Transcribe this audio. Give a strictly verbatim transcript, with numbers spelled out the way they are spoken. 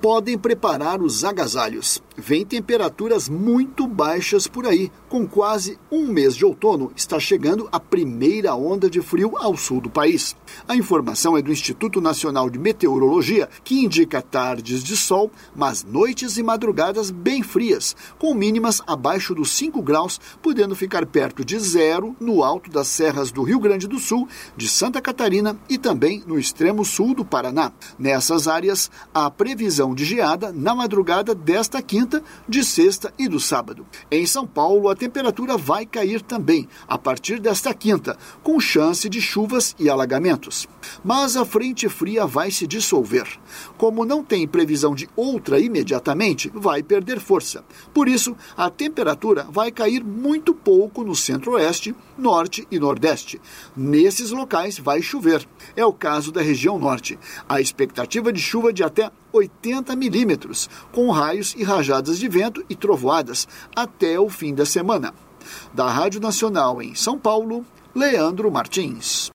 podem preparar os agasalhos. Vem temperaturas muito baixas por aí. Com quase um mês de outono, está chegando a primeira onda de frio ao sul do país. A informação é do Instituto Nacional de Meteorologia, que indica tardes de sol, mas noites e madrugadas bem frias, com mínimas abaixo dos cinco graus, podendo ficar perto de zero no alto das serras do Rio Grande do Sul, de Santa Catarina e também no extremo sul do Paraná. Nessas áreas, há previsão de geada na madrugada desta quinta, de sexta e do sábado. Em São Paulo, a temperatura vai cair também, a partir desta quinta, com chance de chuvas e alagamentos. Mas a frente fria vai se dissolver. Como não tem previsão de outra imediatamente, vai perder força. Por isso, a temperatura vai cair muito pouco no centro-oeste, norte e nordeste. Nesses locais vai chover. É o caso da região norte. A expectativa de chuva de até oitenta milímetros, com raios e rajadas de vento e trovoadas até o fim da semana. Da Rádio Nacional em São Paulo, Leandro Martins.